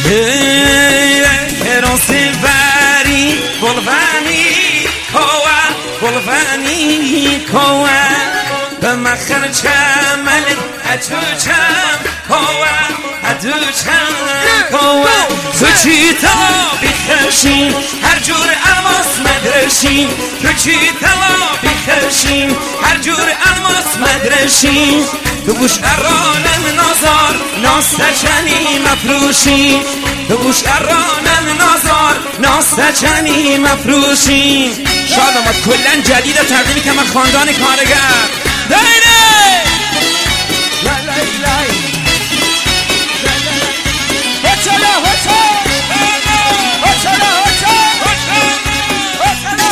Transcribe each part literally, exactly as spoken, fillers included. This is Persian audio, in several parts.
Erosi vari Volvani Koa Volvani Koa B'machar chamal Atu cham Koa Atu cham Koa تو چی طلا بیخشین هر جور الماس مدرشین تو چی طلا بیخشین هر جور الماس مدرشین تو بوش ارانم نازار ناستچنی مفروشین تو بوش ارانم نازار ناستچنی مفروشین شاد آمد کلن جدید تقدیمی که من خاندان کارگر دایره لای لای لای هچلا هچلا هچلا هچلا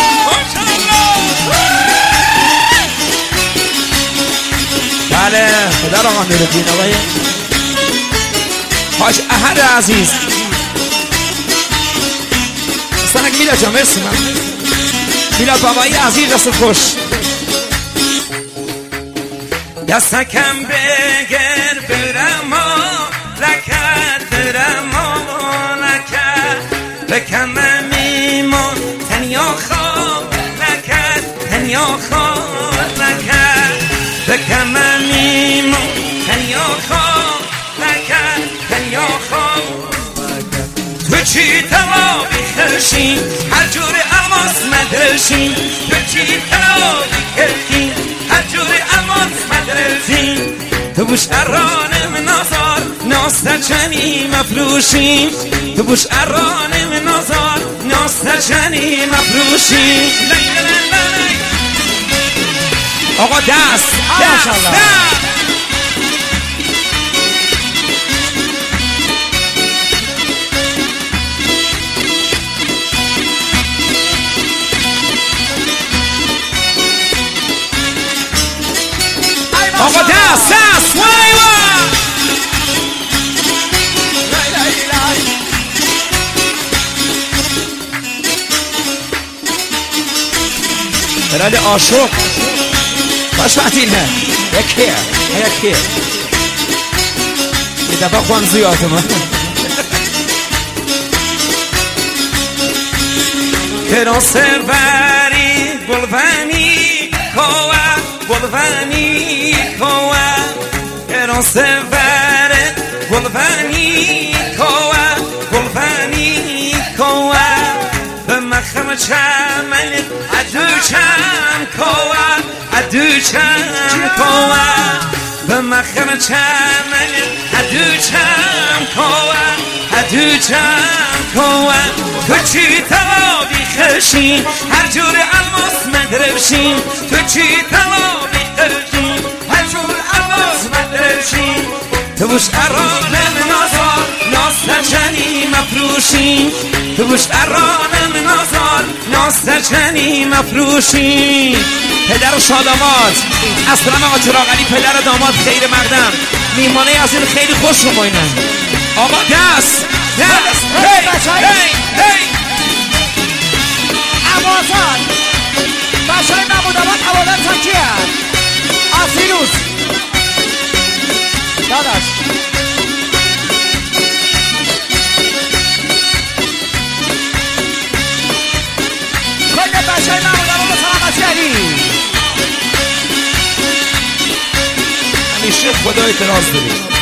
بله پدر آقا نوردین آقای حاج احد عزیز استانک میلاد جان مرسی من میلاد بابایی عزیز دست خوش دستکم بگر برم لکت برم لکت بکم میمون تنیا خواب لکت تنیا خواب لکت بکم میمون تنیا خواب لکت تنیا خواب تو چی طلا بیخشین هر جور الماس مدرشین تو چی طلا بیخشین هر جور الماس مدرشین تو بوش ارانم نازار ناستچنی مفروشین تو بوش ارانم نازار ناستچنی مفروشین آقا دست دست دست آقا دست دست وای وای برای عاشق باش وقتینه یکیه یکیه یه دفعه خوان زیاده من کرا سروری بلوانی کوه بلوانی کوه کرا سروری بلوانی کوه بلوانی کوه بمخم چمن ادو چم کوه ادو چم کوه بمخم چمن ادو چم کوه ادو چم کوه تو چی طلا بیخشین هر جور الماس مدرشین تو چی طلا بیخشین هر جور الماس مدرشین تو بوش ارانم نازار ناستچنی مفروشین تو بوش ارانم نازار ناستچنی مفروشین پدر و شادامات اصلا آقا چراغلی پدر داماد خیر مقدم میمانه از این خیلی خوش رو باینن آقا دست دست هی هی هی عوازان بچهای نمودمان عوادت هم کیه آسیروس داداش کل بچهای نمودمان به سلامتی علی همیشه خدا اعتراض دارید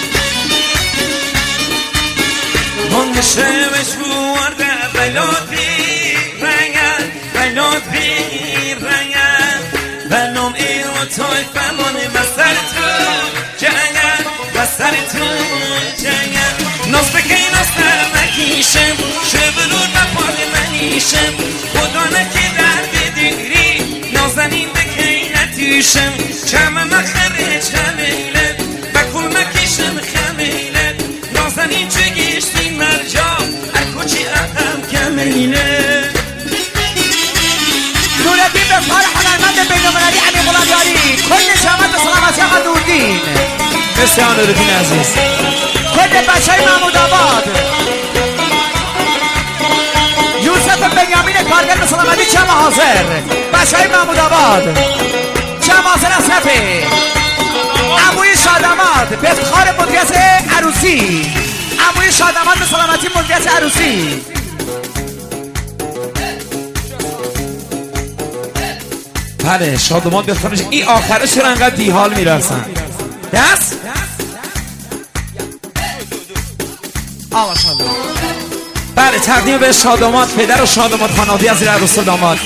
من شمش بورده بلاد بی رنگن بلاد بی رنگن بلام ایرو توی فرمان بسر تو جنگن بسر تو جنگن ناز بکی ناز در نکیشم شبرون نپال منیشم خدا نکی درد دیگری نازنین بکی نتیشم چمه مخره چمیله بکل مکیشم خمیله نازنین چه گیشتی مرجا اکوچی اهم کمیله نوردین به فرح هنرمند بین‌المللی علی غلامیاری کل شهامت به سلامتی آقا نوردین مرسی آقا نوردین عزیز کل بچهای محمود آباد یوسف بنیامین کارگر به سلامتی چم حاضر بچهای محمود آباد چم حاضر اصرفی عموی شاداماد به افتخار مدیریت عروسی عموی شاداماد مهمان به سلامتی مدیریت عروسی. بله شادمان بیاد خانش. این آخره چرا انقدر دیحال میرسن؟ دست آقا شادمان. بله تقدیم به شادمان پدر و شادمان خانواده از زیر عروس و داماد.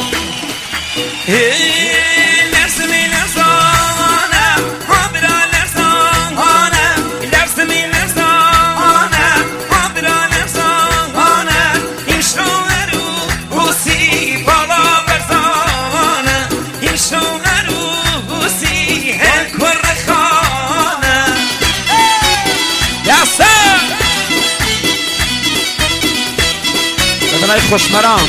خوشمرام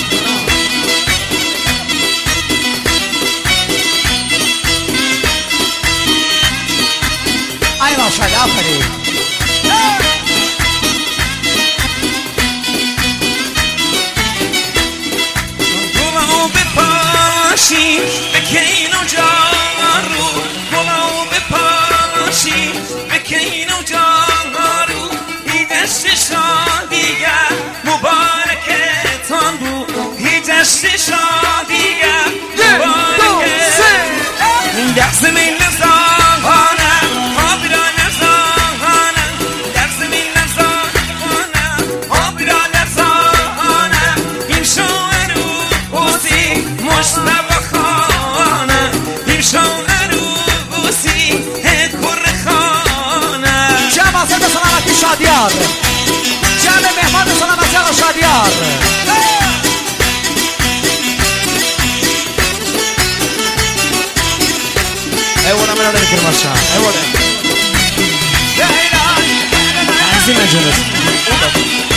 ای ماشاءالله آفرین. گلو بپاشی بکین و جارو گلو بپاشی بکین و جارو این دست شادیگر مبارکتان بو این دست شادیگر مبارکتان این دست من نزانم آبی را نزانم دست من نزانم آبی را نزانم این شوهر اوزی مشتبه خانم این شوهر اوزی کر خانم جمع سر به سلامتی شادیار. جمع مهمان به سلامتی آقا شادیار. ایوانا من آدم کرم آشان ایوانا عزیز من جنس